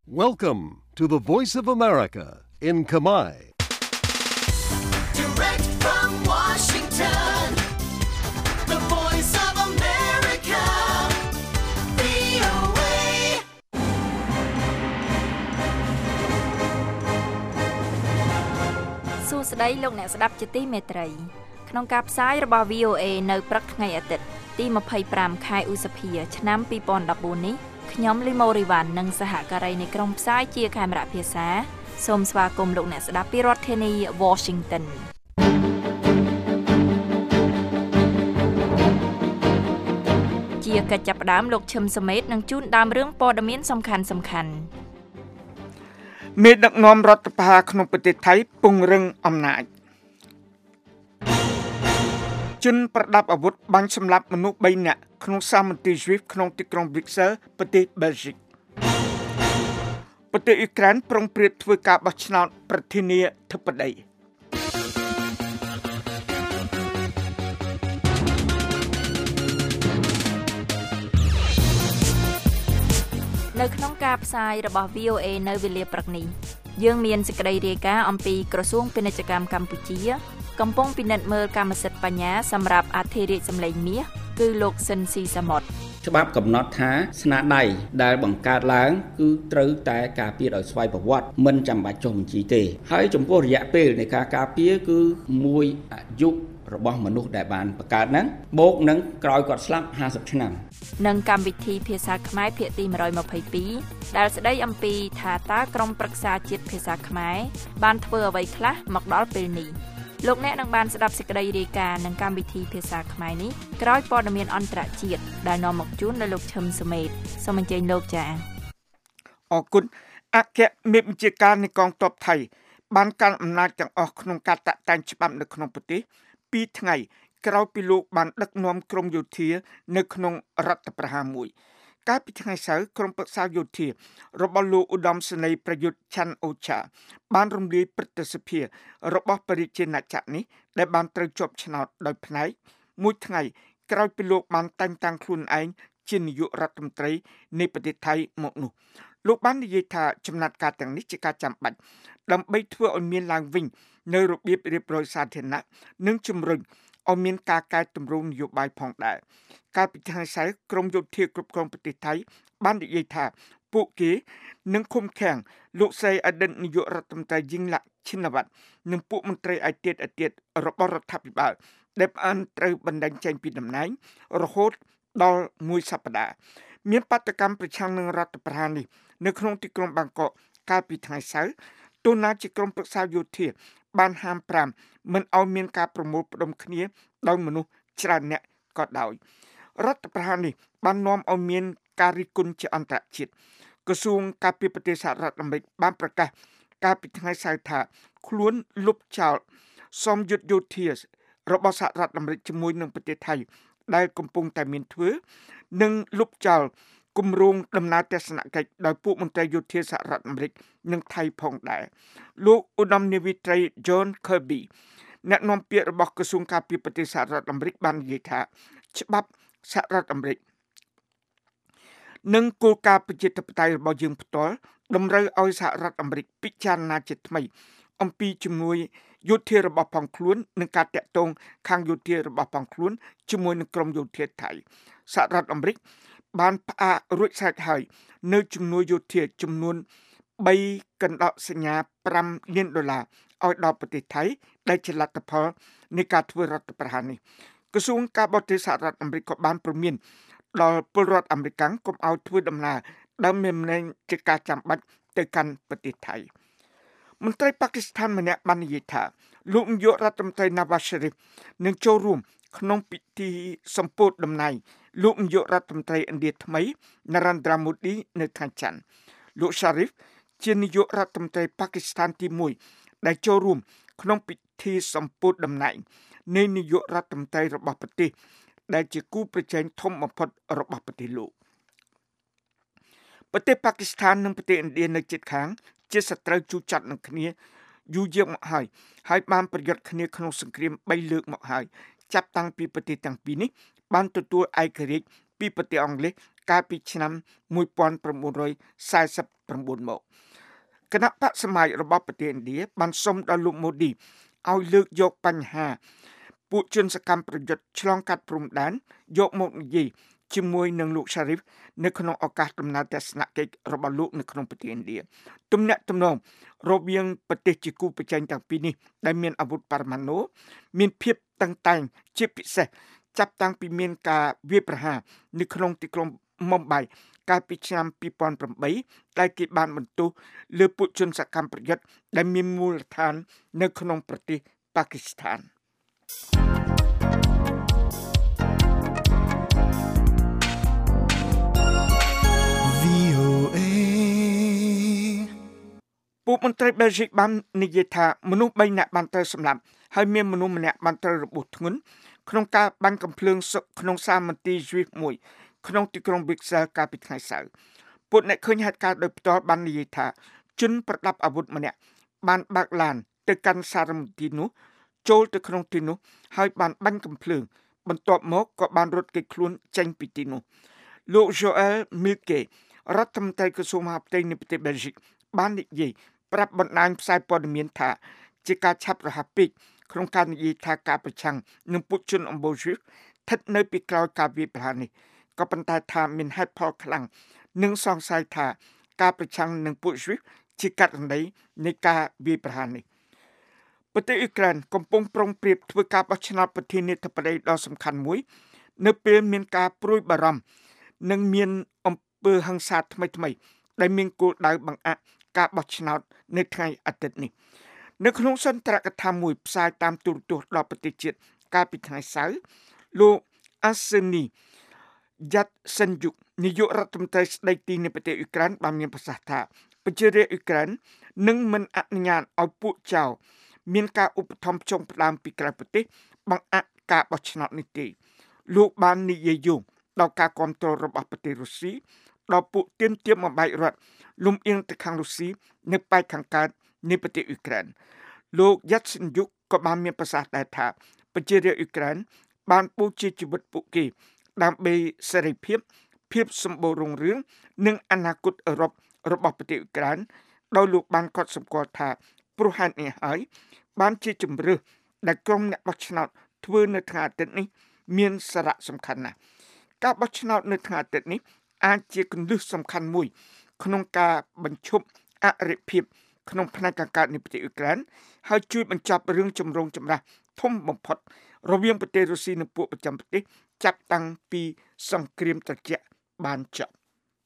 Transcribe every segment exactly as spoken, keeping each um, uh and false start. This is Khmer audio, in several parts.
Welcome to the Voice of America in Khmer. Direct from Washington, the Voice of America, វី អូ เอសួស្តីលោកអ្នកស្ដាប់ជាទីមេត្រីក្នុងការផ្សាយរបស់ វី អូ เอ នៅព្រឹកថ្ងៃអាទិត្យទីยี่สิบห้าខែឧសភាឆ្នាំยี่สิบสิบสี่នេះខ្ញុំលីម៉ូរីវ៉ាន់និងសហការីនៃក្រុមផ្សាយជាខេមរៈភាសាសូមស្វាគមន៍លោកអ្នកស្ដាប់ពីរដ្ឋធានី Washington ជាកិច្ចចាប់ផ្ដើមលោកឈឹមសមេតនឹងជូនដើមរឿងព័ត៌មានសំខាន់សំខាន់មេដឹកនាំរដ្ឋបហាក្នុងប្រទេសថៃពង្រឹងអំណាចជនប្រដាប់អាវុធបាញ់សម្លាប់មនុស្សបីនាក់ក្នុងសាមន្ទីរ Swift ក្នុងទីក្រុង Brussels ប្រទេស Belgium ប្រទេសអ៊ុយក្រែនប្រុងប្រៀបធ្វើការបោះឆ្នោតប្រធានាធិបតីនៅក្នុងការផ្សាយរបស់ វី អូ เอ នៅវេលាព្រឹកនេះយើងមានសេចក្តីរាយការណ៍អំពីក្រសួងពាណិជ្ជកម្មកម្ពុជាកំពុងពិនិត្យមើលកម្មសិទ្ធិបញ្ញាសម្រាប់អធិរាជសម្លេងមាសគឺលោកស៊ិនស៊ីសាមុតច្បាប់កំណត់ថាស្នាដៃដែលបង្កើតឡើងគឺត្រូវតែការពារដោយស្វ័យប្រវត្តិមិនចាំបាច់ចុះបញ្ជីទេហើយចំពោះរយៈពេលនៃការការពារគឺមួយអាយុរបស់មនុស្សដែលបានបង្កើតហ្នឹងបូកនឹងក្រោយគាត់ស្លាប់ห้าสิบឆ្នាំនិងកម្មវិធីភាសាខ្មែរភាគទីone hundred twenty-twoដែលស្ដីអំពីថាតើក្រុមប្រឹក្សាជាតិភាសាខ្មែរបានធ្វើអ្វីខ្លះមកដល់ពេលនេះលោកអ្នកនឹងបានស្ដាប់សេចក្តីរាយការណ៍នឹងកម្មវិធីភាសាខ្មែរនេះក្រោយព័ត៌មានអន្តរជាតិដែលនាំមកជូនដោយលោកឈឹមសមេតសូមអញ្ជើញលោកចា៎អរគុណអគ្គមេបញ្ជាការនៃកងទ័ពថៃបានកាន់អំណាចទាំងអស់ក្នុងការតាក់តែងច្បាប់នៅក្នុងប្រទេសពីរថ្ងៃក្រោយពីលោកបានដឹកនាំក្រុមយោធានៅក្នុងរដ្ឋប្រហារមួយកាលពីថ្ងៃសៅរ៍ក្រុមប្រឹក្សាយោធារបស់លោកឧត្តមសេនីយ៍ប្រយុទ្ធច័ន្ទអូឆាបានរំលាយព្រឹទ្ធសភារបស់បរិជាណាចក្រនេះដែលបានត្រូវជាប់ឆ្នោតដោយផ្នែកមួយថ្ងៃក្រោយពីលោកបានតែងតាំងខ្លួនឯងជានាយករដ្ឋមន្ត្រីនៃប្រទេសថៃមកនោះលោកបាននិយាយថាចំណាត់ការទាំងនេះជាការចាំបាច់ដើម្បីធ្វើឲ្យមានឡើងវិញនៅរបៀបរៀបរយសាធារណៈនិងជំរុញឲ្យមានការកែតម្រង់នយោបាយផងដែរកាលពីថ្ងៃសៅរ៍ក្រមយោធាគ្រប់គ្រងប្រទេសថៃបាននិយាយថាពួកគេនឹងឃុំឃាំងលោកស្រីអតីតនាយករដ្ឋមន្ត្រីយីងឡាក់ឈិនវ៉ាត់និងពួកមន្ត្រីឯទៀតឯទៀតរបស់រដ្ឋាភិបាលដែលបានត្រូវបណ្តេញចេញពីតំណែងរហូតដល់មួយសប្តាហ៍មានបាតកម្មប្រឆាំងនឹងរដ្ឋប្រហារនេះនៅក្នុងទីក្រុងបាងកកកាលពីថ្ងៃសៅរ៍ទូណាជាក្រុមប្រឹក្សាយោធាបានហាមប្រាមមិនឲ្យមានការប្រមូលផ្ដុំគ្នាដោយមនុស្សច្រើនអ្នកក៏ដោយរដ្ឋប្រហារនេះបាននាំឲ្យមានការរិះគន់ជាអន្តរជាតិក្រសួងការពារប្រទេសសហរដ្ឋអាមេរិកបានប្រកាសកាលពីថ្ងៃសៅរ៍ថាខ្លួនលុបចោលសមយុទ្ធយោធារបស់សហរដ្ឋអាមេរិកជាមួយនឹងប្រទេសថៃដែលកំពុងតែមានធ្វើនិងលុបចោលគម្រោងដំណើរទស្សនកិច្ចដោយពួកមន្ត្រីយោធាសហរដ្ឋអាមេរិកនិងថៃផងដែរលោកឧត្តមនាវីត្រី John Kirby អ្នកនាំពាក្យរបស់ក្រសួងការពារប្រទេសសហរដ្ឋអាមេរិកបាននិយាយថាច្បាប់សហរដ្ឋអាមេរិកនិងគោលការណ៍ប្រជាធិបតេយ្យរបស់យើងផ្ទាល់តម្រូវឲ្យសហរដ្ឋអាមេរិកពិចារណាជាថ្មីអំពីជំនួយយោធារបស់ផងខ្លួននិងការតាក់ទងខាងយោធារបស់ផងខ្លួនជាមួយនឹងក្រុមយោធាថៃសហរដ្ឋអាមេរិកបានផ្អាករួចស្រេចហើយនៅជំនួយយោធាចំនួនthreeកណ្ដកសញ្ញាfiveលានដុល្លារឲ្យដល់ប្រទេសថៃដែលជាលទ្ធផលនៃការធ្វើរដ្ឋប្រហារនេះក្រសួងការបរទេសសហរដ្ឋអាមេរិកក៏បានព្រមានដល់ពលរដ្ឋអាមេរិកកុំឲ្យធ្វើដំណើរដើម្បីមិនមែនជាការចាំបាច់ទៅកាន់ប្រទេសថៃមន្ត្រីប៉ាគីស្ថានម្នាក់បាននិយាយថាលោកនាយករដ្ឋមន្ត្រី Nawaz Sharif នឹងចូលរួមក្នុងពិធីសម្ពោធតំណែងលោកនាយករដ្ឋមន្ត្រីឥណ្ឌាថ្មី Narendra Modi នៅថ្ងៃច័ន្ទលោក Sharif ជានាយករដ្ឋមន្ត្រីប៉ាគីស្ថានទីoneដែលចូលរួមក្នុងពិធីសម្ពោធតំណែងនៃនាយករដ្ឋមន្ត្រីរបស់ប្រទេសដែលជាគូប្រជែងធំបំផុតរបស់ប្រទេសលោកប្រទេសប៉ាគីស្ថាននិងប្រទេសឥណ្ឌានៅជិតខាងជាសត្រូវជូរចត់នឹងគ្នាយូរយារមកហើយហើយបានប្រយុទ្ធគ្នាក្នុងសង្គ្រាមthreeលើកមកហើយចាប់តាំងពីប្រទេសទាំងពីរនេះបានទទួលឯករាជ្យពីប្រទេសអង់គ្លេសកាលពីឆ្នាំnineteen forty-nineមកគណៈបកសមាជរបស់ប្រទេសឥណ្ឌាបានសុំដល់លោកម៉ូឌីឲ្យលើកយកបញ្ហាពួកជនសកម្មប្រយុទ្ធឆ្លងកាត់ព្រំដែនយកមកនិយាយជាមួយនឹងលោក Sharif នៅក្នុងឱកាសដំណើរទស្សនកិច្ចរបស់លោកនៅក្នុងប្រទេសឥណ្ឌាទំនាក់ទំនងរវាងប្រទេសជាគូប្រជែងទាំងពីរនេះដែលមានអាវុធបរមាណូមានភាពតឹងតែងជាពិសេសចាប់តាំងពីមានការវាយប្រហារនៅក្នុងទីក្រុងមុំបៃកាលពីឆ្នាំtwo thousand eightដែលគេបានបន្ទោសលើពួកជនសកម្មប្រយុទ្ធដែលមានមូលដ្ឋាននៅក្នុងប្រទេសប៉ាគីស្ថានពួកមន្ត្រីបែលហ្សិកបាននិយាយថាមនុស្សthreeនាក់បានត្រូវសម្លាប់ហើយមានមនុស្សម្នាក់បានត្រូវរបួសធ្ងន់ក្នុងការបាញ់កាំភ្លើងក្នុងសាមន្ទីរយូសមួយក្នុងទីក្រុង Brussels កាលពីថ្ងៃសៅរ៍ពួកអ្នកឃើញហេតុការណ៍ដោយផ្ទាល់បាននិយាយថាជនប្រដាប់អាវុធម្នាក់បានបើកឡានទៅកាន់សារមន្ទីរនោះចូលទៅក្នុងទីនោះហើយបានបាញ់កាំភ្លើងបន្ទាប់មកក៏បានរត់គេចខ្លួនចេញពីទីនោះលោក Joël Milquet រដ្ឋមន្ត្រីក្រសួងមហាផ្ទៃនៃប្រទេសបែលហ្សិកបាននិយាយប្រាប់បណ្ដាញផ្សាយព័ត៌មានថាជាការឆាប់រហ័សពេកក្នុងការនិយាយថាការប្រឆាំងនឹងពួកជនអំបូរយូសស្ថិតនៅពីក្រោយការវាយប្រហារនេះក៏ប៉ុន្តែថាមានហេតុផលខ្លាំងនិងសង្ស័យថាការប្រឆាំងនឹងពួកយូសជាករណីនៃការវាយប្រហារនេះប្រទេសអ៊ុក្រែនកំពុងប្រុងប្រៀបធ្វើការបោះឆ្នោតប្រធានាធិបតីដ៏សំខាន់មួយនៅពេលមានការព្រួយបារម្ភនិងមានអំពើហិង្សាថ្មីៗដែលមានគោលដៅបង្អាក់ការបោះឆ្នោតនៅថ្ងៃអាទិត្យនេះនៅក្នុងសន្ទរកថាមួយផ្សាយតាមទូរទស្សន៍ដល់ប្រទេសជាតិកាលពីថ្ងៃសៅរ៍លោក Arseniy Yatsenyuk នាយករដ្ឋមន្ត្រីស្ដីទីនៃប្រទេសអ៊ុក្រែនបានមានប្រសាសន៍ថាប្រជារាស្ត្រអ៊ុក្រែននឹងមិនអនុញ្ញាតឲ្យពួកចៅមានការឧបត្ថម្ភចុងផ្ដើមពីក្រៅប្រទេសបង្អាក់ការបោះឆ្នោតនេះទេលោកបាននិយាយយោងដល់ការគ្រប់គ្រងរបស់ប្រទេសរុស្ស៊ីដល់ពួកទាមទារបំបែករដ្ឋលំអៀងទៅខាងរុស្ស៊ីនៅប៉ែកខាងកើតនៃប្រទេសអ៊ុក្រែនលោក Yatsenyuk ក៏បានមានប្រសាសន៍ដែរថាប្រជារាស្ត្រអ៊ុក្រែនបានបូជាជីវិតពួកគេដើម្បីសេរីភាពភាពសម្បូររុងរឿងនិងអនាគតអឺរ៉ុបរបស់ប្រទេសអ៊ុក្រែនដោយលោកបានកត់សម្គាល់ថាព្រោះហេតុនេះហើយបានជាជំរឿសដែលក្រុមអ្នកបោះឆ្នោតធ្វើនៅថ្ងៃអាទិត្យនេះមានសារៈសំខាន់ណាស់ការបោះឆ្នោតនៅថ្ងៃអាទិត្យនេះអាចជាគន្លឹះសំខាន់មួយក្នុងការបញ្ឈប់អរិភាពក្នុងផ្នែកកាកើតនៃប្រទេសអ៊ុក្រែនហើយជួយបញ្ចប់រឿងចម្រូងចម្រាសធំបំផុតរវាងប្រទេសរុស្ស៊ីនិងពួកប្រចាំប្រទេសចាប់តាំងពីសង្គ្រាមត្រជាក់បានចប់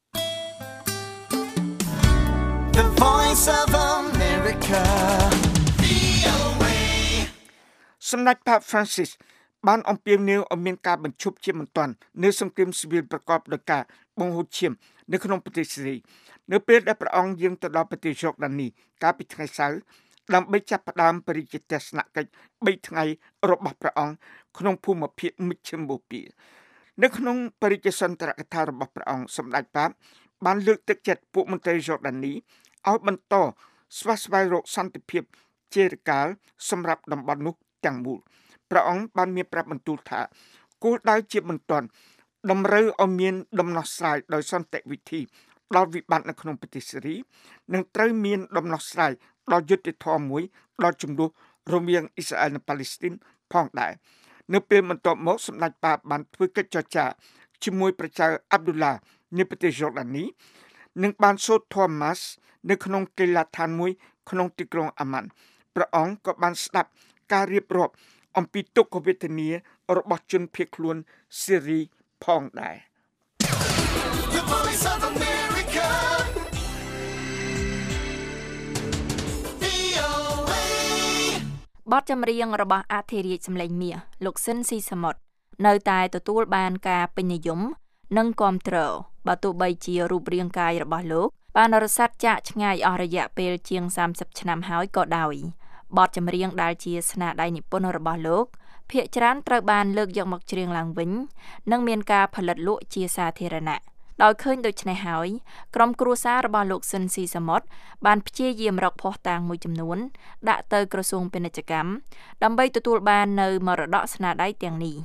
The Voice of America វី អូ เอសម្ដេចប៉ា Francis បានអំពាវនាវឲ្យមានការបញ្ឈប់ជាបន្ទាន់នៅសង្គ្រាមស៊ីវិលប្រកបដោយការបង្ហូរឈាមនៅក្នុងប្រទេសស៊ីរីនៅពេលដែលព្រះអង្គយាងទៅដល់ប្រទេសយូដានីកាលពីថ្ងៃសៅរ៍ដើម្បីចាប់ផ្ដើមបរិយាទស្សនកិច្ចthreeថ្ងៃរបស់ព្រះអង្គក្នុងភូមិភាគមជ្ឈិមបូព៌ានៅក្នុងបរិយាសន្ទរកថារបស់ព្រះអង្គសម្ដេចប៉ាបបានលើកទឹកចិត្តពួកមន្ត្រីយូដានីឲ្យបន្តស្វះស្វែងរកសន្តិភាពជារកាលសម្រាប់តំបន់នោះទាំងមូលព្រះអង្គបានមានប្រាប់បន្ទូលថាគោលដៅជាបន្ទាន់តម្រូវឲ្យមានដំណោះស្រាយដោយសន្តិវិធីដល់វិបត្តិនៅក្នុងប្រទេសស៊េរីនិងត្រូវមានដំណោះស្រាយដល់យុត្តិធម៌មួយដល់ជម្លោះរវាងអ៊ីស្រាអែលនិងប៉ាឡេស្ទីនផងដែរនៅពេលបន្ទាប់មកសម្ដេចប៉ាបានធ្វើកិច្ចចរចាជាមួយព្រះចៅអាប់ឌុលឡានៃប្រទេសយូដានីនិងបានសូត្រធម៌ម៉ាសនៅក្នុងកីឡាដ្ឋានមួយក្នុងទីក្រុងអាម៉ាន់ព្រះអង្គក៏បានស្ដាប់ការរៀបរាប់អំពីទុក្ខវេទនារបស់ជនភៀសខ្លួនស៊េរីផងដែរ The Voice of America វី អូ เอបទចម្រៀងរបស់អធិរាជសម្លេងមាសលោកស៊ិនស៊ីសមុទ្រនៅតែទទួលបានការពេញនិយមនិងគាំទ្របើទោះបីជារូបរាងកាយរបស់លោកបានរសាត់ចាកឆ្ងាយអស់រយៈពេលជាងសាមសិបឆ្នាំហើយក៏ដោយបទចម្រៀងដែលជាស្នាដៃនិពន្ធរបស់លោកភាគច្រើនត្រូវបានលើកយកមកច្រៀងឡើងវិញនិងមានការផលិតលក់ជាសាធារណៈដោយឃើញដូច្នេះហើយក្រុមគ្រួសាររបស់លោកស៊ិនស៊ីសមុទ្របានព្យាយាមរកភស្តុតាងមួយចំនួនដាក់ទៅក្រសួងពាណិជ្ជកម្មដើម្បីទទួលបាននៅមរតកស្នាដៃទាំងនេះ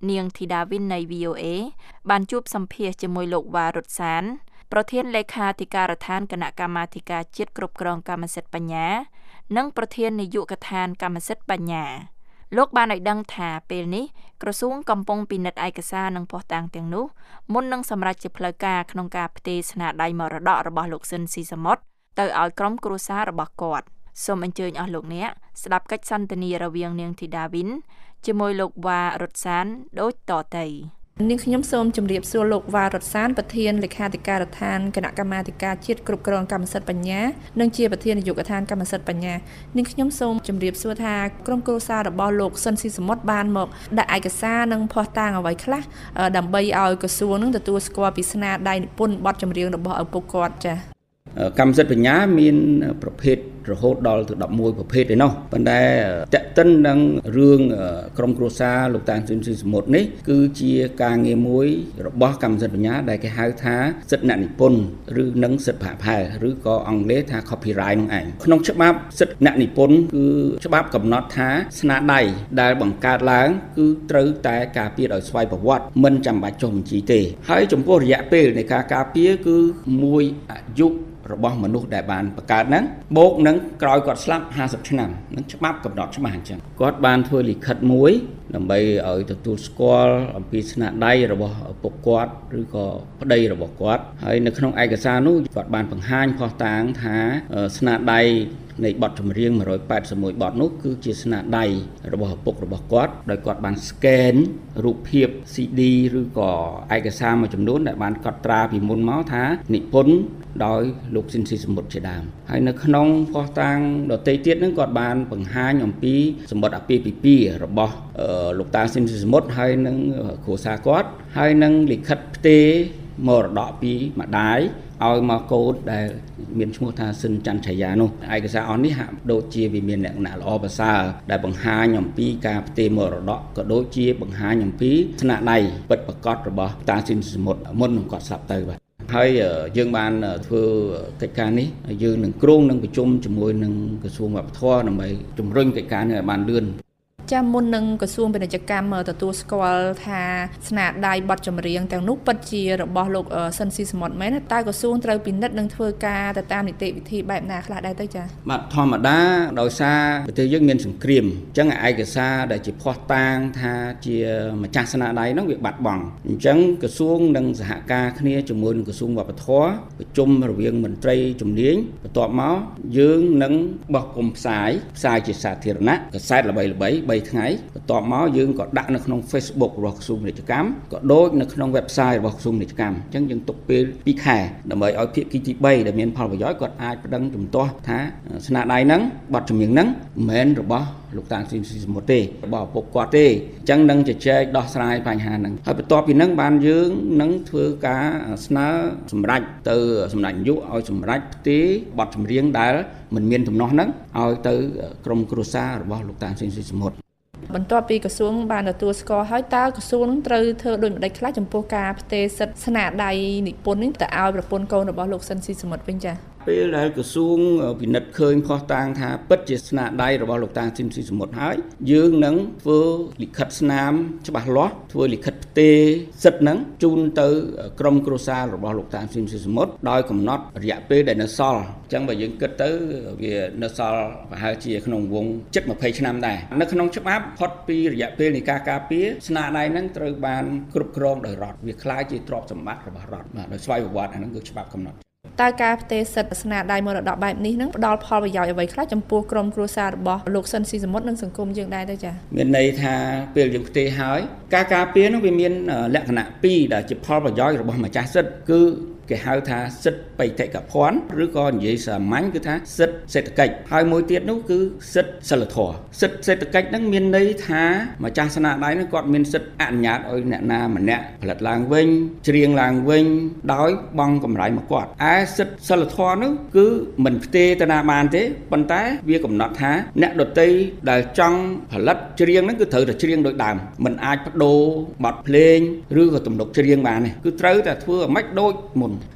នាងធីតាវិននៃ វី អូ เอ បានជួបសម្ភាសជាមួយលោកវ៉ារុតសានប្រធានលេខាធិការដ្ឋានគណៈកម្មាធិការជាតិគ្រប់គ្រងកម្មសិទ្ធិបញ្ញានិងប្រធាននាយកដ្ឋានកម្មសិទ្ធិបញ្ញាលោកបានឲ្យដឹងថាពេលនេះក្រសួងកំពុងពិនិត្យឯកសារនិងភស្តុតាងទាំងនោះមុននឹងសម្រេចជាផ្លូវការក្នុងការផ្ទេរស្នាដៃមរតករបស់លោកស៊ិនស៊ីសមុទ្រទៅឲ្យក្រុមគ្រួសាររបស់គាត់សូមអញ្ជើញអស់លោកអ្នកស្ដាប់កិច្ចសន្ទនារវាងនាងធីតាវិនជាមួយលោកវ៉ារុតសានដូចតទៅនាងខ្ញុំសូមជម្រាបសួរលោកវ៉ារុតសានប្រធានលេខាធិការដ្ឋានគណៈកម្មាធិការជាតិគ្រប់គ្រងកម្មសិទ្ធិបញ្ញានិងជាប្រធាននាយកដ្ឋានកម្មសិទ្ធិបញ្ញានាងខ្ញុំសូមជម្រាបសួរថាក្រុមគ្រួសាររបស់លោកស៊ិនស៊ីសមុទ្របានមកដាក់ឯកសារនិងភស្តុតាងអ្វីខ្លះដើម្បីឲ្យក្រសួងនឹងទទួលស្គាល់ពីស្នាដៃនិពន្ធបទចម្រៀងរបស់ឪពុកគាត់ចា៎កម្មសិទ្ធិបញ្ញាមានប្រភេទរហូតដល់ទៅដប់មួយប្រភេទឯណោះប៉ុន្តែតេតិននឹងរឿងក្រុមគ្រួសារលោកតាស៊ិនស៊ីសមុទ្រនេះគឺជាការងារមួយរបស់កម្មសិទ្ធិបញ្ញាដែលគេហៅថាសិទ្ធិអ្នកនិពន្ធឬនឹងសិទ្ធិផាកផែឬក៏អង់គ្លេសថា copyright នោះឯងក្នុងច្បាប់សិទ្ធិអ្នកនិពន្ធគឺច្បាប់កំណត់ថាស្នាដៃដែលបង្កើតឡើងគឺត្រូវតែការពារដោយស្វ័យប្រវត្តិមិនចាំបាច់ចុះបញ្ជីទេហើយចំពោះរយៈពេលនៃការការពារគឺមួយអាយុរបស់មនុស្សដែលបានបង្កើតហ្នឹងបូកនឹងក្រោយគាត់ស្លាប់ห้าสิบឆ្នាំនឹងច្បាប់កំណត់ច្បាស់អញ្ចឹងគាត់បានធ្វើលិខិតមួយដើម្បីឲ្យទទួលស្គាល់អំពីស្នាដៃរបស់ឪពុកគាត់ឬក៏ប្តីរបស់គាត់ហើយនៅក្នុងឯកសារនោះគាត់បានបង្ហាញភស្តុតាងថាស្នាដៃនៃបទចម្រៀងone hundred eighty-oneបទនោះគឺជាស្នាដៃរបស់ឪពុករបស់គាត់ដោយគាត់បាន scan រូបភាព ซี ឌី ឬក៏ឯកសារមួយចំនួនដែលបានកត់ត្រាពីមុនមកថានិពន្ធដោយលោកស៊ិនស៊ីសមុទ្រជាដើមហើយនៅក្នុងភស្តុតាងដទៃទៀតហ្នឹងគាត់បានបង្ហាញអំពីសម្បត្តិអាពាហ៍ពិពាហ៍របស់លោកតាស៊ិនស៊ីសមុទ្រហើយនឹងគ្រួសារគាត់ហើយនឹងលិខិតផ្ទេរមរតកពីម្ដាយឲ្យមកកូនដែលមានឈ្មោះថាស៊ិនច័ន្ទឆាយានោះឯកសារអស់នេះហាក់ដូចជាវាមានលក្ខណៈល្អប្រសើរដែលបង្ហាញអំពីការផ្ទេរមរតកក៏ដូចជាបង្ហាញអំពីស្នាដៃពិតប្រាកដរបស់តាស៊ិនសមុទ្រមុននឹងគាត់ស្លាប់ទៅបាទហើយយើងបានធ្វើកិច្ចការនេះយើងនឹងគ្រោងនឹងប្រជុំជាមួយនឹងក្រសួងវប្បធម៌ដើម្បីជំរុញកិច្ចការនេះឲ្យបានលឿនចាំមុននឹងក្រសួងពាណិជ្ជកម្មទទួលស្គាល់ថាស្នាដៃបទចម្រៀងទាំងនោះពិតជារបស់លោកស៊ិនស៊ីសមុទ្រមែនតែក្រសួងត្រូវពិនិត្យនិងធ្វើការទៅតាមនីតិវិធីបែបណាខ្លះដែរទៅចា៎បាទធម្មតាដោយសារប្រទេសយើងមានសង្គ្រាមអញ្ចឹងឯកសារដែលជាភស្តុតាងថាជាម្ចាស់ស្នាដៃនោះវាបាត់បង់អញ្ចឹងក្រសួងនឹងសហការគ្នាជាមួយនឹងក្រសួងវប្បធម៌ប្រជុំរវាងមន្ត្រីជំនាញបន្ទាប់មកយើងនឹងបោះពុម្ពផ្សាយផ្សាយជាសាធារណៈកាសែតល្បីៗបីថ្ងៃបន្ទាប់មកយើងក៏ដាក់នៅក្នុង Facebook របស់ក្រសួងពាណិជ្ជកម្មក៏ដូចនៅក្នុង website របស់ក្រសួងពាណិជ្ជកម្មអញ្ចឹងយើងទុកពេលtwoខែដើម្បីឲ្យភាគីទីthreeដែលមានផលប្រយោជន៍គាត់អាចប្តឹងជំទាស់ថាស្នាដៃហ្នឹងបទចម្រៀងហ្នឹងមិនមែនរបស់លោកតាស៊ិនស៊ីសមុទ្រទេរបស់ឪពុកគាត់ទេអញ្ចឹងនឹងជជែកដោះស្រាយបញ្ហាហ្នឹងហើយបន្ទាប់ពីហ្នឹងបានយើងនឹងធ្វើការស្នើសម្រេចទៅសម្ដេចនាយកឲ្យសម្រេចផ្ទេរបទចម្រៀងដែលមិនមានដំណោះហ្នឹងឲ្យទៅក្រុមគ្រួសាររបស់លោកតាស៊ិនស៊ីសមុទ្របន្ទាប់ពីក្រសួងបានទទួលស្គាល់ហើយតើក្រសួងនឹងត្រូវធ្វើដូចម្តេចខ្លះចំពោះការផ្ទេរសិទ្ធិស្នាដៃនិពន្ធនេះទៅឲ្យប្រពន្ធកូនរបស់លោកស៊ិនស៊ីសមុទ្រវិញចា៎ពេលដែលក្រសួងពិនិត្យឃើញភស្តុតាងថាពិតជាស្នាដៃរបស់លោកតាស៊ិនស៊ីសមុទ្រហើយយើងនឹងធ្វើលិខិតស្នាមច្បាស់លាស់ធ្វើលិខិតផ្ទេរសិទ្ធិហ្នឹងជូនទៅក្រុមគ្រួសាររបស់លោកតាស៊ិនស៊ីសមុទ្រដោយកំណត់រយៈពេលដែលនៅសល់អញ្ចឹងបើយើងគិតទៅវានៅសល់ប្រហែលជាក្នុងវងជិតtwentyឆ្នាំដែរនៅក្នុងច្បាប់ផុតពីរយៈពេលនៃការការពារស្នាដៃហ្នឹងត្រូវបានគ្រប់គ្រងដោយរដ្ឋវាคล้ายជាទ្រព្យសម្បត្តិរបស់រដ្ឋបាទដោយស្វ័យប្រវត្តិអាហ្នឹងគឺច្បាប់កំណត់តើការផ្ទេរសិទ្ធិស្នាដៃមរតកបែបនេះនឹងផ្ដល់ផលប្រយោជន៍អ្វីខ្លះចំពោះក្រុមគ្រួសាររបស់លោកស៊ិនស៊ីសមុទ្រនិងសង្គមយើងដែរទៅចា៎មានន័យថាពេលយើងផ្ទេរហើយការការពារនោះវាមានលក្ខណៈពីរដែលជាផលប្រយោជន៍របស់ម្ចាស់សិទ្ធិគឺគេហៅថាសិទ្ធិបេតិកភណ្ឌឬក៏និយាយសាមញ្ញគឺថាសិទ្ធិសេដ្ឋកិច្ចហើយមួយទៀតនោះគឺសិទ្ធិសិលធម៌សិទ្ធិសេដ្ឋកិច្ចហ្នឹងមានន័យថាម្ចាស់ស្នាដៃហ្នឹងគាត់មានសិទ្ធិអនុញ្ញាតឲ្យអ្នកណាម្នាក់ផលិតឡើងវិញច្រៀងឡើងវិញដោយបង់កម្រៃមកគាត់ឯសិទ្ធិសិលធម៌នោះគឺមិនផ្ទេរទៅណាបានទេប៉ុន្តែវាកំណត់ថាអ្នកដទៃដែលចង់ផលិតច្រៀងហ្នឹងគឺត្រូវតែច្រៀងដូចដើមមិនអាចបដូរបទភ្លេងឬក៏ទំនុកច្រៀងបានទេគឺត្រូវតែធ្វើឲ្យម៉េចដូចមុន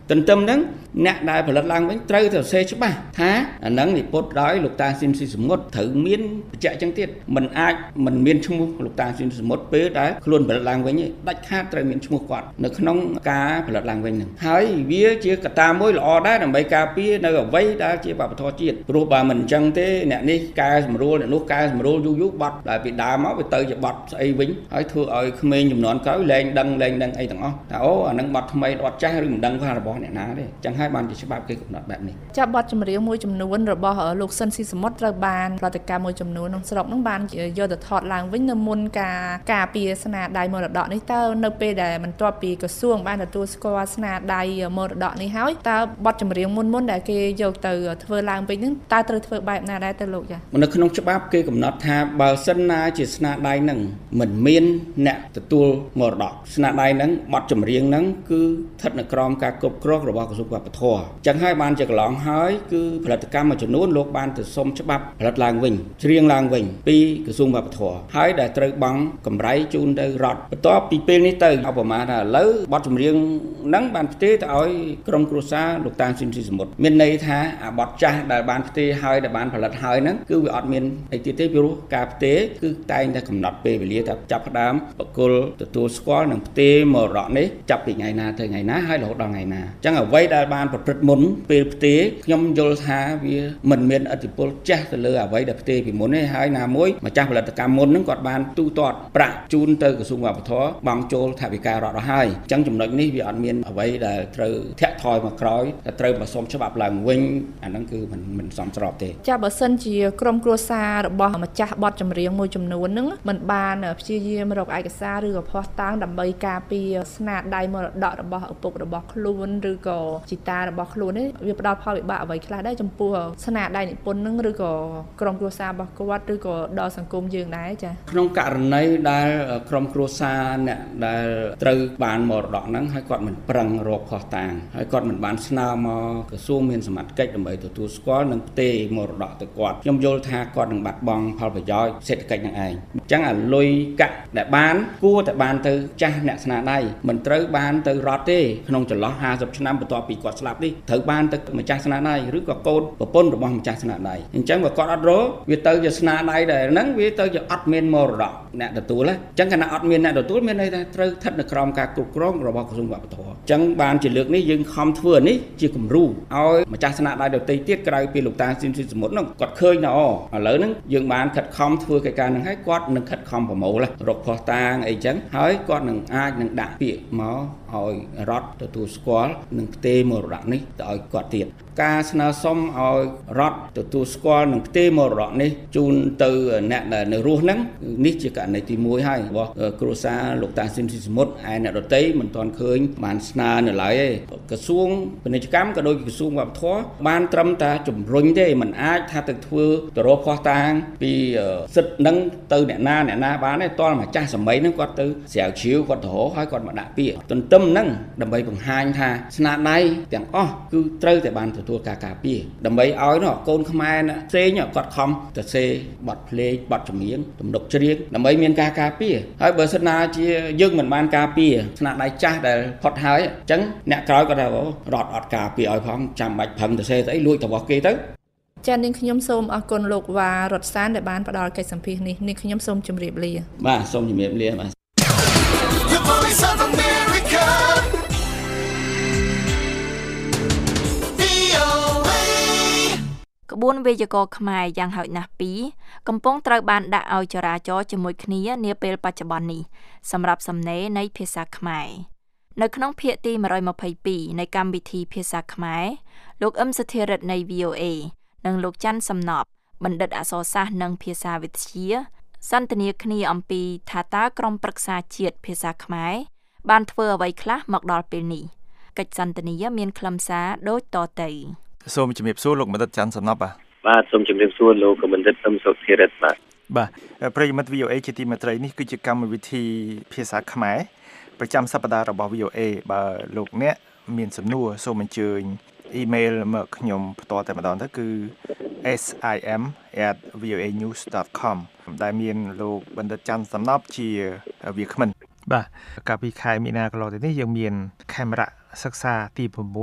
ទន្ទឹមហ្នឹងអ្នកដែលផលិតឡើងវិញត្រូវទៅសេច្បាស់ថាអាហ្នឹងនិពន្ធដោយលោកតាស៊ីនស៊ីសមុទ្រត្រូវមានបញ្ជាក់ចឹងទៀតមិនអាចមិនមានឈ្មោះលោកតាស៊ីនស៊ីសមុទ្រពេលដែលខ្លួនផលិតឡើងវិញឯដាច់ខាតត្រូវមានឈ្មោះគាត់នៅក្នុងការផលិតឡើងវិញហ្នឹងហើយវាជាកត្តាមួយល្អដែរដើម្បីការពារនៅអ្វីដែលជាវប្បធម៌ជាតិព្រោះបើមិនអញ្ចឹងទេអ្នកនេះកែសម្រួលអ្នកនោះកែសម្រួលយូរយូរបាត់ដែលពីដើមមកវាទៅជាបាត់ស្អីវិញហើយធ្វើឲ្យក្មេងចំនួនក្រោយលែងដឹងលែងដឹងអីទាំងអស់ថាអូអានឹងបាត់ថ្មីបាត់ចាស់ឬមិនដឹងថារបស់អ្នកណាទេអញ្ចឹងហើយបានជាច្បាប់គេកំណត់បែបនេះចាបទចម្រៀងមួយចំនួនរបស់លោកស៊ិនស៊ីសមុទ្រត្រូវបានរដ្ឋាភិបាលមួយចំនួនក្នុងស្រុកហ្នឹងបានយកទៅថតឡើងវិញនៅមុនការការពារស្នាដៃមរតកនេះតើនៅពេលដែលបន្ទាប់ពីក្រសួងបានទទួលស្គាល់ស្នាដៃមរតកនេះហើយតើបទចម្រៀងមុនមុនដែលគេយកទៅធ្វើឡើងវិញហ្នឹងតើត្រូវធ្វើបែបណាដែរទៅលោកចានៅក្នុងច្បាប់គេកំណត់ថាបើសិនណាជាស្នាដៃហ្នឹងមិនមានអ្នកទទួលមរតកស្នាដៃហ្នឹងបទចម្រៀងហ្នឹងគឺស្ថិតនៅក្រោមការគ្រប់គ្រងរបស់ក្រសួងវប្បធម៌អញ្ចឹងហើយបានជាកន្លងហើយគឺផលិតកម្មមួយចំនួនលោកបានទៅសុំច្បាប់ផលិតឡើងវិញច្រៀងឡើងវិញពីក្រសួងវប្បធម៌ហើយដែលត្រូវបង់កម្រៃជូនទៅរដ្ឋបន្ទាប់ពីពេលនេះទៅឧបមាថាឥឡូវបទចម្រៀងហ្នឹងបានផ្ទេរទៅឲ្យក្រុមគ្រួសារលោកតាស៊ីនស៊ីសមុទ្រមានន័យថាអាបទចាស់ដែលបានផ្ទេរហើយដែលបានផលិតហើយហ្នឹងគឺវាអត់មានអីទៀតទេព្រោះការផ្ទេរគឺតែងតែកំណត់ពេលវេលាថាចាប់ផ្ដើមបកគលទទួលស្គាល់និងផ្ទេរមរតកនេះចាប់ពីថ្ងៃណាទៅថ្ងៃណាហើយរហូតដល់ថ្ងៃណាអញ្ចឹងអ្វីដែលបានប្រព្រឹត្តមុនពេលផ្ទេរខ្ញុំយល់ថាវាមិនមានឥទ្ធិពលចាស់ទៅលើអ្វីដែលផ្ទេរពីមុនទេហើយណាមួយម្ចាស់ផលិតកម្មមុនហ្នឹងគាត់បានទូទាត់ប្រាក់ជូនទៅក្រសួងវប្បធម៌បង់ចូលថវិការដ្ឋដល់ហើយអញ្ចឹងចំណុចនេះវាអត់មានអ្វីដែលត្រូវធាក់ថយមកក្រោយតែត្រូវមកសុំច្បាប់ឡើងវិញអាហ្នឹងគឺមិនមិនសមស្របទេចាបើសិនជាក្រុមគ្រួសាររបស់ម្ចាស់បទចម្រៀងមួយចំនួនហ្នឹងមិនបានព្យាយាមរកឯកសារឬក៏ភស្តុតាងដើម្បីការពារស្នាដៃមរតករបស់ឪពុករបស់ខ្លួនឬក៏ជីតារបស់ខ្លួននេះវាផ្ដល់ផលវិបាកអ្វីខ្លះដែរចំពោះស្នាដៃនិពន្ធហ្នឹងឬក៏ក្រុមគ្រួសាររបស់គាត់ឬក៏ដល់សង្គមយើងដែរចាក្នុងករណីដែលក្រុមគ្រួសារអ្នកដែលត្រូវបានមរតកហ្នឹងហើយគាត់មិនប្រឹងរកភស្តុតាងហើយគាត់មិនបានស្នើមកក្រសួងមានសមត្ថកិច្ចដើម្បីទទួលស្គាល់និងផ្ទេរមរតកទៅគាត់ខ្ញុំយល់ថាគាត់នឹងបាត់បង់ផលប្រយោជន៍សេដ្ឋកិច្ចនឹងឯងអញ្ចឹងអាលុយកាក់ដែលបានគួរតែបានទៅចាស់អ្នកស្នាដៃមិនត្រូវបានទៅរត់ទេក្នុងចន្លោះห้าสิบឆ្នាំបន្ទាប់ពីគាត់ស្លាប់នេះត្រូវបានទៅម្ចាស់ស្នាដៃឬក៏កូនប្រពន្ធរបស់ម្ចាស់ស្នាដៃអញ្ចឹងបើគាត់អត់រកវាទៅជាស្នាដៃដែលហ្នឹងវាទៅជាអត់មានមរតកអ្នកទទួលហ្នឹងអញ្ចឹងគណៈអត់មានអ្នកទទួលមានន័យថាត្រូវស្ថិតនៅក្រោមការគ្រប់គ្រងរបស់ក្រសួងវប្បធម៌អញ្ចឹងបានជាលើកនេះយើងខំធ្វើនេះជាគំរូឲ្យម្ចាស់ស្នាដៃដទៃទៀតក្រៅពីលោកតាស៊ីនស៊ីសមុទ្រហ្នឹងគាត់ឃើញថាអូឥឡូវហ្នឹងយើងបានខិតខំធ្វើកិច្ចការហ្នឹងហើយគាត់នឹងខិតខំប្រមូលរកភស្តុតាងអីចឹងហើយគាត់នឹងអាចនឹងដាក់ពាក្យមកឲ្យរដ្ឋទទួលស្គាល់និងផ្ទេរមរតកនេះទៅឲ្យគាត់ទៀតការស្នើសុំឲ្យរដ្ឋទទួលស្គាល់និងផ្ទេរមរតកនេះជូនទៅអ្នកដែលនៅរស់ហ្នឹងនេះជាករណីទីមួយហើយរបស់គ្រួសារលោកតាស៊ីនស៊ីសមុទ្រឯអ្នកដទៃមិនទាន់ឃើញបានស្នើនៅឡើយទេក្រសួងពាណិជ្ជកម្មក៏ដូចជាក្រសួងវប្បធម៌បានត្រឹមតែជំរុញទេមិនអាចថាទៅធ្វើទៅរកភស្តុតាងពីសិទ្ធិហ្នឹងទៅអ្នកណាអ្នកណាបានទេតលម្ចាស់សម័យហ្នឹងគាត់ទៅស្រាវជ្រាវគាត់ទៅរកហើយគាត់មកដាក់ពាក្យទន្ទឹមហ្នឹងដើម្បីបង្ហាញថាស្នាដៃទាំងអស់គឺត្រូវតែបានទទួលការការពារដើម្បីឲ្យនោះកូនខ្មែរផ្សេងគាត់ខំទៅសេបទភ្លេងបទចម្រៀងទំនុកច្រៀងដើម្បីមានការការពារហើយបើសិនណាជាយើងមិនបានការពារស្នាដៃចាស់ដែលផុតហើយអញ្ចឹងអ្នកក្រោយគាត់ថារត់អត់ការពារឲ្យផងចាំបាច់ផឹងទៅសេស្អីលួចរបស់គេទៅចា៎នាងខ្ញុំសូមអរគុណលោកវ៉ារតសានដែលបានផ្ដល់កិច្ចសម្ភាសន៍នេះនាងខ្ញុំសូមជម្រាបលាបាទសូមជម្រាបលាបាទ The Voice of America ក្បួនវេយ្យាករណ៍ខ្មែរយ៉ាងហោចណាស់ពីរកំពុងត្រូវបានដាក់ឲ្យចរាចរជាមួយគ្នានាពេលបច្ចុប្បន្ននេះសម្រាប់សំណេរនៃភាសាខ្មែរនៅក្នុងភាគទីone hundred twenty-twoនៃកម្មវិធីភាសាខ្មែរលោកអឹមសធិរិទ្ធនៃ V O A និងលោកច័ន្ទសំណប់បណ្ឌិតអក្សរសាស្ត្រនិងភាសាវិទ្យាសន្ទនាគ្នាអំពីថាតើក្រុមប្រឹក្សាជាតិភាសាខ្មែរបានធ្វើអ្វីខ្លះមកដល់ពេលនេះកិច្ចសន្ទនាមានខ្លឹមសារដូចតទៅសូមជម្រាបសួរលោកបណ្ឌិតច័ន្ទសំណប់បាទបាទសូមជម្រាបសួរលោកបណ្ឌិតអឹមសុធិរិទ្ធបាទបាទប្រិយមិត្ត V O A ជាទីមេត្រីនេះគឺជាកម្មវិធីភាសាខ្មែរប្រចាំសប្តាហ៍របស់ V O A បើលោកអ្នកមានសំណួរសូមអញ្ជើញអ៊ីមែលមកខ្ញុំផ្ទាល់តែម្ដងទៅគឺ s i m at v o a news dot com ដែលមានលោកបណ្ឌិតច័ន្ទសំណប់ជាវាគ្មិនបាទកាលពីខែមីនាកន្លងទៅនេះយើងមានខេមរៈសិក្សាទី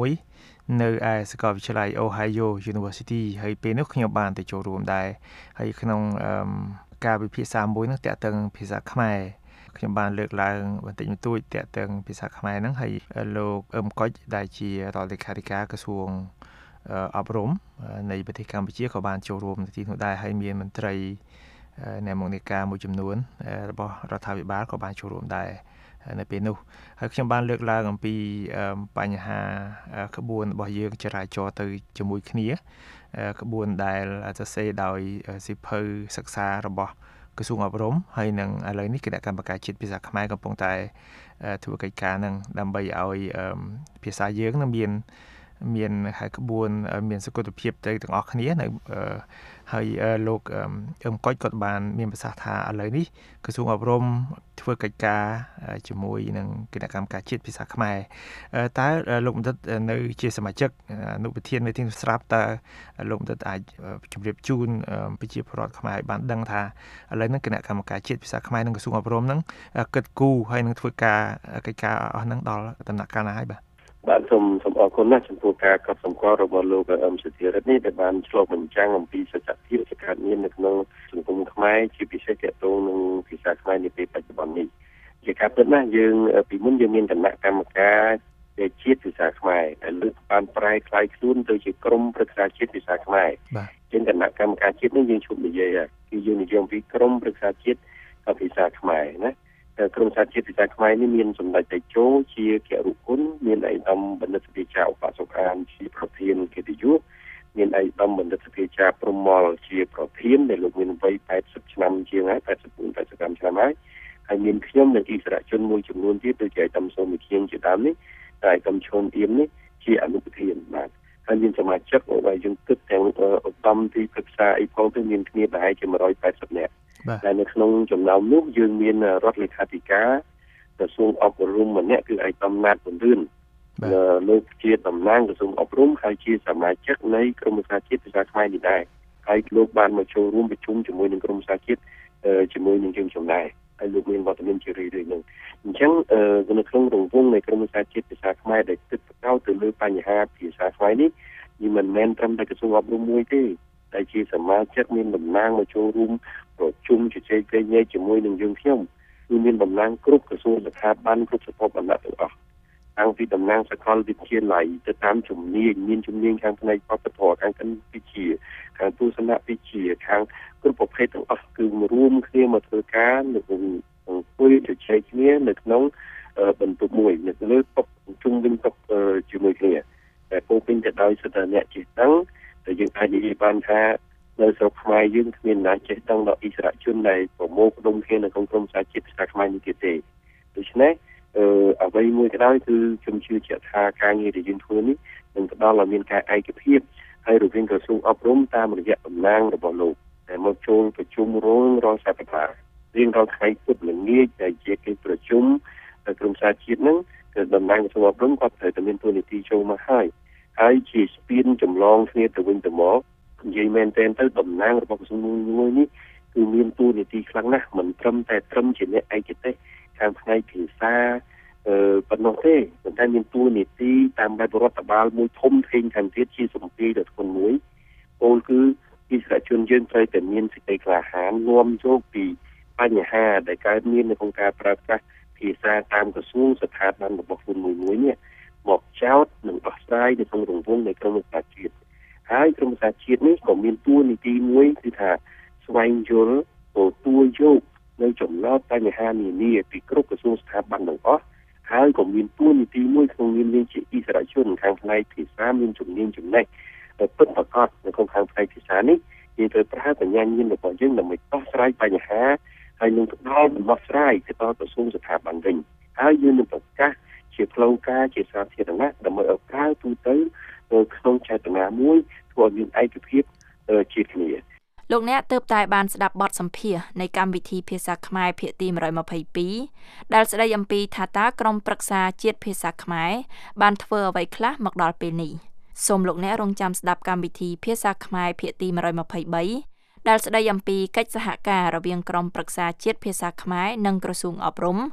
6នៅឯសាកលវិទ្យាល័យ Ohio University ហើយពេលនោះខ្ញុំបានទៅចូលរួមដែរហើយក្នុងការវិភាសាមួយនោះតាក់ទងភាសាខ្មែរខ្ញុំបានលើកឡើងបន្តិចបន្តួចតាក់ទងភាសាខ្មែរហ្នឹងហើយលោកអឹមកុចដែលជារដ្ឋលេខាធិការក្រសួងអប់រំនៃប្រទេសកម្ពុជាក៏បានចូលរួមនៅទីនោះដែរហើយមានមន្ត្រីអ្នកមុខងារការមួយចំនួនរបស់រដ្ឋាភិបាលក៏បានចូលរួមដែរនៅពេលនោះហើយខ្ញុំបានលើកឡើងអំពីបញ្ហាក្បួនរបស់យើងចរាចរណ៍ទៅជាមួយគ្នាក្បួនដែលសរសេរដោយសិភៅសិក្សារបស់ក្រសួងអប់រំហើយនឹងឥឡូវនេះគណៈកម្មការជាតិភាសាខ្មែរកំពុងតែធ្វើកិច្ចការនឹងដើម្បីឲ្យភាសាយើងនឹងមានមានហើយក្បួនមានសុខភាពទៅទាំងអស់គ្នានៅហើយលោកអឹមកុចគាត់បានមានប្រសាសន៍ថាឥឡូវនេះក្រសួងអប់រំធ្វើកិច្ចការជាមួយនឹងគណៈកម្មការជាតិភាសាខ្មែរតើលោកបណ្ឌិតនៅជាសមាជិកអនុប្រធាននៅទីស្រាប់តើលោកបណ្ឌិតអាចជម្រាបជូនប្រជាពលរដ្ឋខ្មែរឲ្យបានដឹងថាឥឡូវនេះគណៈកម្មការជាតិភាសាខ្មែរនិងក្រសួងអប់រំហ្នឹងគិតគូរហើយនឹងធ្វើការកិច្ចការអស់ហ្នឹងដល់ដំណាក់កាលណាហើយបាទបាទសូមសូមអរគុណណាស់ចំពោះការកត់សម្គាល់របស់លោកអឹមសុធារិទ្ធនេះដែលបានឆ្លុះបញ្ចាំងអំពីសច្ចភាពដែលកើតមាននៅក្នុងសង្គមខ្មែរជាពិសេសទាក់ទងនឹងភាសាខ្មែរនាពេលបច្ចុប្បន្ននេះជាការពិតណាស់យើងពីមុនយើងមានគណៈកម្មការជាតិភាសាខ្មែរដែលលើកបានប្រែក្លាយខ្លួនទៅជាក្រុមប្រឹក្សាជាតិភាសាខ្មែរជាគណៈកម្មការជាតិនេះយើងជួបនិយាយគឺយើងនិយាយអំពីក្រុមប្រឹក្សាជាតិភាសាខ្មែរណាក្រុមសាជាតិភាសាខ្មែរនេះមានសម្ដេចតេជោជាគរុគុណមានឯកឧត្តមបណ្ឌិតសភាចាឧបសុខានជាប្រធានកិត្តិយសមានឯកឧត្តមបណ្ឌិតសភាចាព្រំមលជាប្រធានដែលលោកមានវ័យแปดสิบឆ្នាំជាងហើយแปดสิบ แปดสิบឆ្នាំហើយហើយមានខ្ញុំនិងអិសរាជជនមួយចំនួនទៀតដូចជាឯកឧត្តមសូមវិជាជាដើមនេះហើយឯកឧត្តមឈុនអៀមនេះជាអនុប្រធានបាទហើយមានសមាជិកដែលយើងគិតទាំងឧត្តមទីប្រឹក្សាអីផងទៅមានគ្នាប្រហែលជាmột trămแปดสิบនាក់ដែលនៅក្នុងចំណោមនោះយើងមានរដ្ឋលេខាធិការក្រសួងអប់រំម្នាក់គឺឯកឧត្តមណាតពន្លឿនលោកជាតំណាងក្រសួងអប់រំហើយជាសមាជិកនៃក្រុមប្រឹក្សាជាតិភាសាខ្មែរនេះដែរហើយលោកបានមកចូលរួមប្រជុំជាមួយនឹងក្រុមប្រឹក្សាជាតិជាមួយនឹងយើងចំដែរហើយលោកមានវត្តមានជារឿយៗនឹងអញ្ចឹងនៅក្នុងរង្វង់នៃក្រុមប្រឹក្សាជាតិភាសាខ្មែរដែលគិតផ្ដោតទៅលើបញ្ហាភាសាខ្មែរនេះវាមិនមែនត្រឹមតែក្រសួងអប់រំមួយទេតែជាសមាជិកមានតំណាងមកចូលរួមប្រជុំជជែកគ្នាញែកជាមួយនឹងយើងខ្ញុំគឺមានតំណាងគ្រប់ក្រសួងស្ថាប័នគ្រប់ស្ថាប័នទាំងអស់តាំងពីតំណាងសាកលវិទ្យាល័យទៅតាមជំនាញមានជំនាញខាងផ្នែកវប្បធម៌ខាងគណិតវិទ្យាខាងទស្សនវិជ្ជាខាងគ្រប់ប្រភេទទាំងអស់គឺរួមគ្នាមកធ្វើការនៅអង្គុយជជែកគ្នានៅក្នុងបន្ទប់មួយនៅលើតុជុំវិញតុជាមួយគ្នាតែពោពេញទៅដោយសិទ្ធិអ្នកចេះដឹងតែយើងអាចនិយាយបានថានៅស្រុកខ្មែរយើងគ្មានអ្នកចេះដឹងដល់អិសរាជជនដែលប្រមូលផ្ដុំគ្នានៅក្នុងក្រុមសាជាតិភាសាខ្មែរនេះទៀតទេដូច្នេះអឺអ្វីមួយក៏ដោយគឺខ្ញុំជឿជាក់ថាការងារដែលយើងធ្វើនេះនឹងផ្ដល់ឲ្យមានការឯកភាពហើយរវាងក្រសួងអប់រំតាមរយៈតំណាងរបស់លោកដែលមកចូលប្រជុំរងរាល់សប្តាហ៍រៀងរាល់ថ្ងៃពុធល្ងាចដែលជាកិច្ចប្រជុំក្រុមសាជាតិហ្នឹងគឺតំណាងក្រសួងអប់រំគាត់ត្រូវតែមានតួនាទីចូលមកហើយហើយជាស្ពានចម្លងគ្នាទៅវិញទៅមកនិយាយមែនទែនទៅតំណាងរបស់ក្រសួងមួយនេះគឺមានតួនាទីខ្លាំងណាស់មិនត្រឹមតែត្រឹមជាអ្នកឯកទេសខាងផ្នែកភាសាអឺប៉ុណ្ណោះទេប៉ុន្តែមានតួនាទីតាមបែបរដ្ឋបាលមួយធំធេងខាងទៀតជាសម្ពាធដ៏ធ្ងន់មួយពោលគឺអិសរាជជនយើងត្រូវតែមានសេចក្តីក្លាហាននាំយកពីបញ្ហាដែលកើតមាននៅក្នុងការប្រើប្រាស់ភាសាតាមក្រសួងស្ថាប័នរបស់ខ្លួនមួយមួយនេះមកចោទនិងដោះស្រាយនៅក្នុងរង្វង់នៃក្រុមប្រឹក្សាជាតិហើយក្រុមប្រឹក្សាជាតិនេះក៏មានតួនាទីមួយគឺថាស្វែងយល់ទទួលយកនៅចំណោទបញ្ហានានាពីគ្រប់ក្រសួងស្ថាប័នទាំងអស់ហើយក៏មានតួនាទីមួយក្នុងនាមជាអិសរាជជនខាងផ្នែកភាសាមានជំនាញចំណេះពិតប្រាកដនៅក្នុងខាងផ្នែកភាសានេះយើងត្រូវប្រើបញ្ញាញាណរបស់យើងដើម្បីដោះស្រាយបញ្ហាហើយនឹងផ្ដល់ដំណោះស្រាយទៅដល់ក្រសួងស្ថាប័នវិញហើយយើងនឹងប្រកាសជាផ្លូវការជាសាធារណៈដើម្បីឲ្យប្រើទូទៅក្នុងចេតនាមួយធ្វើឲ្យមានឯកភាពជាគ្នាលោកអ្នកទើបតែបានស្ដាប់បទសម្ភាសន៍នៃកម្មវិធីភាសាខ្មែរភាគទីmột trăm hai mươi haiដែលស្ដីអំពីថាតើក្រុមប្រឹក្សាជាតិភាសាខ្មែរបានធ្វើអ្វីខ្លះមកដល់ពេលនេះសូមលោកអ្នករងចាំស្ដាប់កម្មវិធីភាសាខ្មែរភាគទីmột trăm hai mươi baដែលស្ដីអំពីកិច្ចសហការរវាងក្រុមប្រឹក្សាជាតិភាសាខ្មែរនិងក្រសួងអប់រំ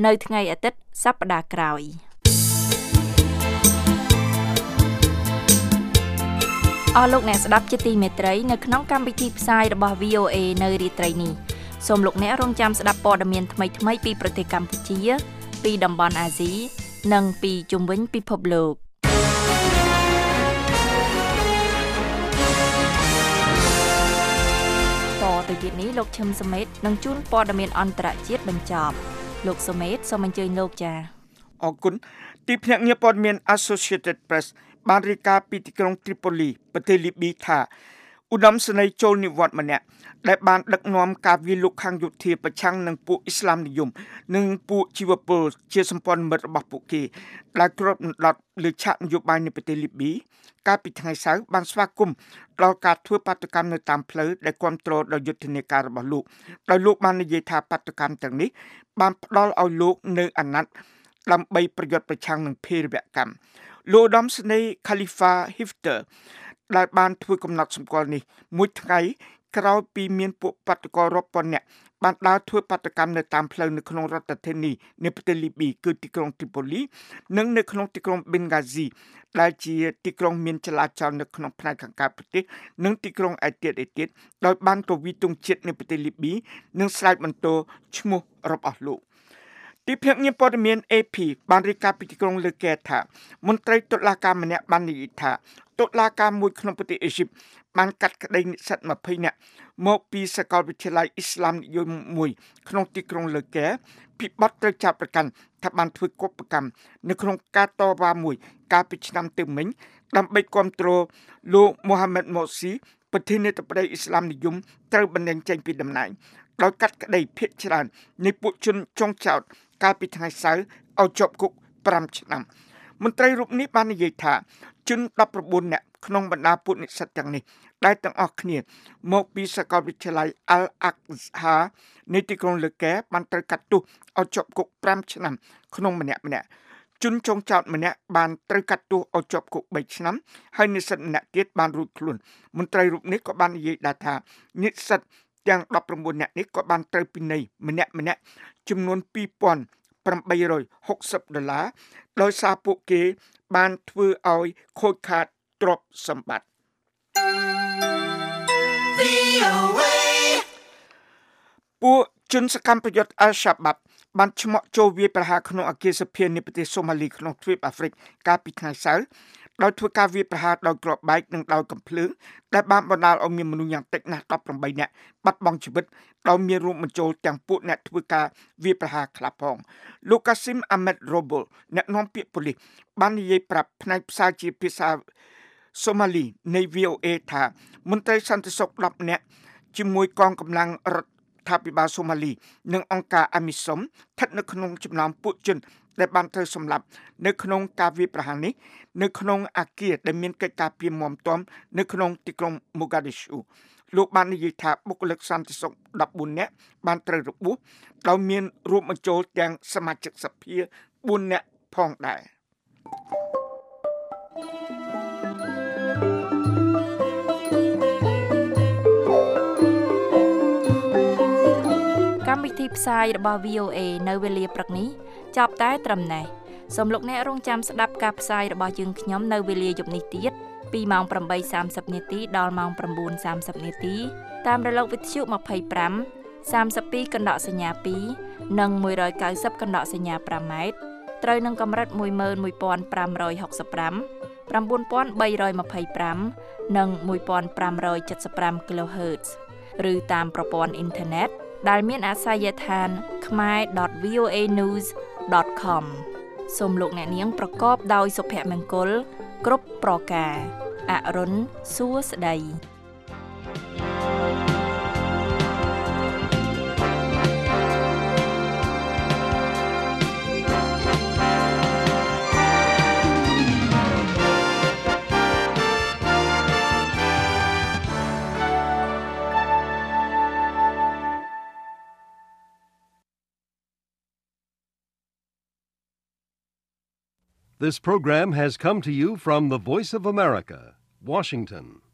នៅថ្ងៃអាទិត្យសប្តាហ៍ក្រោយអស់លោកអ្នកស្ដាប់ជាទីមេត្រីនៅក្នុងកម្មវិធីផ្សាយរបស់ វី អូ เอ នៅរាត្រីនេះសូមលោកអ្នករងចាំស្ដាប់ព័ត៌មានថ្មីៗពីប្រទេសកម្ពុជាពីតំបន់អាស៊ីនិងពីជុំវិញពិភពលោកតទៅទៀតនេះលោកឈឹមសមេតនឹងជូនព័ត៌មានអន្តរជាតិបញ្ចប់លោកសមេតសូមអញ្ជើញលោកចាអរគុណទីភ្នាក់ងារព័ត៌មាន Associated Press បានរាយការណ៍ពីទីក្រុង Tripoli ប្រទេសលីប៊ីថាឧត្តមសេនីយ៍ចូលនិវត្តន៍ម្នាក់ដែលបានដឹកនាំការវាយលុកខាងយោធាប្រឆាំងនឹងពួកអ៊ីស្លាមនិយមនិងពួកជីវពលជាសម្ព័ន្ធមិត្តរបស់ពួកគេដែលគ្របដណ្ដប់លើឆាកនយោបាយនៃប្រទេសលីប៊ីកាលពីថ្ងៃសៅរ៍បានស្វាគមន៍ដល់ការធ្វើបាតុកម្មនៅតាមផ្លូវដែលគ្រប់គ្រងដោយយុទ្ធនាការរបស់លោកដោយលោកបាននិយាយថាបាតុកម្មទាំងនេះបានផ្ដល់ឲ្យលោកនៅអាណត្តិដើម្បីប្រយុទ្ធប្រឆាំងនឹងភេរវកម្មលោកឧត្តមសេនីយ៍ Khalifa Hifter ដែលបានធ្វើកំណត់សម្គាល់នេះមួយថ្ងៃក្រោយពីមានពួកបាតុកររាប់ពាន់នាក់បានដើរធ្វើបាតុកម្មនៅតាមផ្លូវនៅក្នុងរដ្ឋធានីនៃប្រទេសលីប៊ីគឺទីក្រុង Tripoli និងនៅក្នុងទីក្រុង Benghazi ដែលជាទីក្រុងមានចលាចលនៅក្នុងផ្នែកខាងកើតប្រទេសនិងទីក្រុងឯទៀតឯទៀតដោយបានទវីទង់ជាតិនៃប្រទេសលីប៊ីនិងស្រែកបន្ទោឈ្មោះរបស់លោកទីភ្នាក់ងារព័ត៌មាន เอ พี បានរាយការណ៍ពីទីក្រុងលើកែថាមន្ត្រីតុលាការម្នាក់បាននិយាយថាតុលាការមួយក្នុងប្រទេសអេស៊ីបបានកាត់ក្តីនិស្សិតยี่สิบនាក់មកពីសាកលវិទ្យាល័យអ៊ីស្លាមនិយមមួយក្នុងទីក្រុងលើកែពីបទត្រូវចាប់ប្រកាន់ថាបានធ្វើកុបកម្មនៅក្នុងការតវ៉ាមួយកាលពីឆ្នាំទៅមិញដើម្បីគ្រប់គ្រងលោកមូហាម៉ាត់ម៉ូស៊ីប្រធានាធិបតីអ៊ីស្លាមនិយមត្រូវបណ្តេញចេញពីតំណែងដោយកាត់ក្តីភាគច្រើននៃពួកជនចុងចោតកាលពីថ្ងៃសៅរ៍ឲ្យជាប់គុកfiveឆ្នាំមន្ត្រីរូបនេះបាននិយាយថាជនnineteenនាក់ក្នុងបណ្ដាពួកនិស្សិតទាំងនេះដែលទាំងអស់គ្នាមកពីសាកលវិទ្យាល័យ Al-Azhar នៃទីក្រុងលើកែបានត្រូវកាត់ទោសឲ្យជាប់គុកfiveឆ្នាំក្នុងម្នាក់ម្នាក់ជនចុងចោតម្នាក់បានត្រូវកាត់ទោសឲ្យជាប់គុកthreeឆ្នាំហើយនិស្សិតម្នាក់ទៀតបានរួចខ្លួនមន្ត្រីរូបនេះក៏បាននិយាយដែរថានិស្សិតទាំងnineteenនាក់នេះក៏បានត្រូវពិន័យម្នាក់ម្នាក់ចំនួនtwo thousand eight hundred sixtyដុល្លារដោយសារពួកគេបានធ្វើឲ្យខូចខាតទ្រព្យសម្បត្តិ វី អូ เอ ពួកជនសកម្មប្រយុទ្ធអល់shabaabបានឆ្មក់ចូលវាយប្រហារក្នុងអគារសភានៃប្រទេសសូម៉ាលីក្នុងទ្វីបអាហ្វ្រិកកាលពីថ្ងៃសៅរ៍ដោយធ្វើការវាយប្រហារដោយគ្រាប់បែកនិងដោយកំភ្លើងដែលបានបណ្ដាលឲ្យមានមនុស្សយ៉ាងតិចណាស់eighteenនាក់បាត់បង់ជីវិតដោយមានរួមបញ្ចូលទាំងពួកអ្នកធ្វើការវាយប្រហារខ្លះផងលោកកាស៊ីមអាមេតរ៉ូបូលអ្នកនាំពាក្យប៉ូលីសបាននិយាយប្រាប់ផ្នែកផ្សាយជាភាសាសូម៉ាលីនៃ វី អូ เอ ថាមន្ត្រីសន្តិសុខtenនាក់ជាមួយកងកម្លាំងរដ្ឋាភិបាលសូម៉ាលីនិងអង្គការអាមីសុំស្ថិតនៅក្នុងចំណោមពួកជនដែលបានត្រូវសម្លាប់នៅក្នុងការវាយប្រហារនេះនៅក្នុងអគារដែលមានកិច្ចការពារមាំទាំនៅក្នុងទីក្រុងម៉ូហ្គាឌីស៊ូលោកបាននិយាយថាបុគ្គលិកសន្តិសុខfourteenនាក់បានត្រូវរបួសដោយមានរួមបញ្ចូលទាំងសមាជិកសភាfourនាក់ផងដែរកម្មវិធីផ្សាយរបស់ វី អូ เอ នៅវេលាព្រឹកនេះចប់តែត្រឹមនេះសូមលោកអ្នករងចាំស្ដាប់ការផ្សាយរបស់យើងខ្ញុំនៅវេលាយប់នេះទៀតពីម៉ោងeight thirtyនាទីដល់ម៉ោងnine thirtyនាទីតាមរលកវិទ្យុtwenty-five thirty-twoកណ្ដកសញ្ញាtwoនិងone ninetyកណ្ដកសញ្ញាfiveម៉ែត្រត្រូវនឹងកម្រិតone one five six five nine three twenty-fiveនិងfifteen seventy-five គីឡូហឺតซ์ឬតាមប្រព័ន្ធអ៊ីនធឺណិតដែលមានអាសយដ្ឋាន khmer dot v o a news dot com សូមលោកអ្នកនាងប្រកបដោយសុភមង្គលគ្រប់ប្រការអរុនសួស្តី This program has come to you from the Voice of America, Washington.